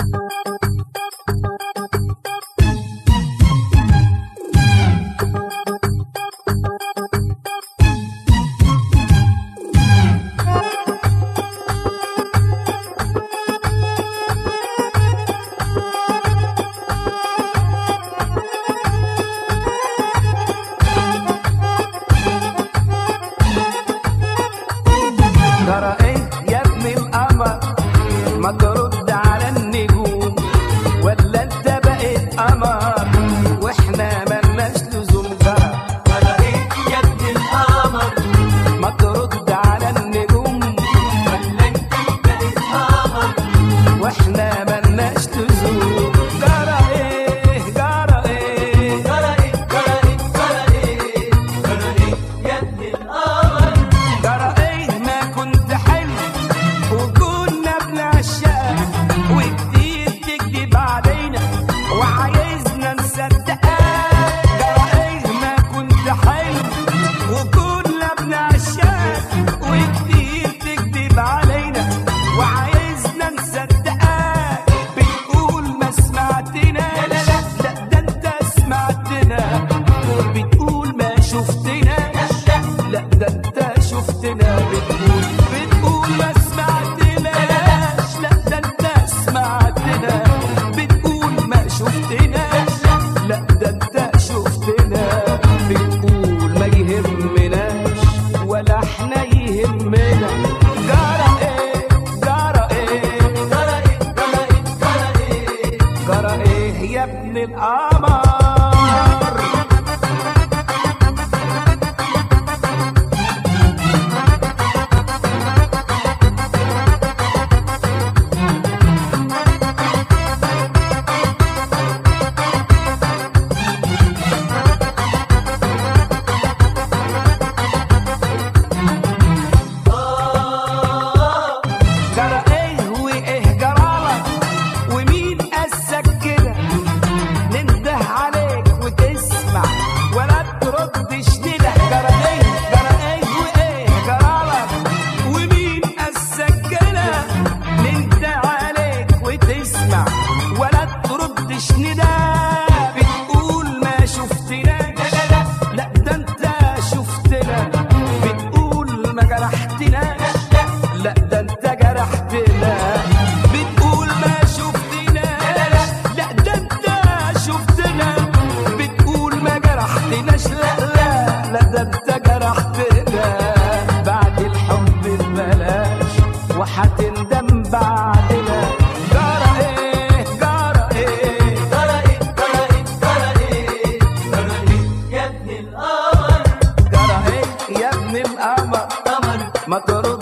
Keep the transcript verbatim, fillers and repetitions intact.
ترى ايه يا ابن القمر ما ترد على النجوم، ولا انت بقيت قمر واحنا ملناش لزوم؟ ترى ايه يا ابن القمر ما ترد على النجوم، ولا انت بقيت قمر واحنا ملناش لزوم. ترى ايه جرى ايه ترى ايه ترى ايه ترى ايه ترى ايه يا ابن القمر ترى ايه ما كنت حلو وكنا بنعشقك وكتير تكدب علينا وعايزنا نصدقك. ترى ايه ما كنت حلو وكنا بنعشقك وكتير تكدب علينا وعايزنا نصدقك. بتقول ما سمعتنا، لا لا لا ده انت سمعتنا. بتقول ما شفتنا، لا ده انت شفتنا. بتقول بتقول ما سمعتناش، لا ده انت سمعتنا. بتقول ما شفتناش، لا ده انت شفتنا. بتقول ما يهمناش ولا احنا يهمنا. جرى ايه جرى ايه ترى ايه ترى ايه ترى ايه جرى ايه يا ابن القمر؟ جرى ايه وايه جرالك ومين قاسك كده؟ ننده عليك وتسمع ولا تردش ندى. جرى ايه جرى ايه وايه جرالك ومين قاسك كده؟ ننده عليك وتسمع ولا تردش ندى. بتقول ما شفتنا، لا لا لا لا ده انت شفتنا. بتقول ما جرحتنا، لا ده انت جرحتنا. بتقول ما شفتنا، لا لا لا ده انت شفتنا. بتقول ما جرحتناش، لا لا لا ده انت جرحتنا. بعد الحب ببلاش وهتندم بعدنا. جرى ايه جرى ايه ترى ايه ترى ايه ترى ايه ترى ايه يا ابن القمر جرى ايه يا ابن القمر؟ قمر ما ترد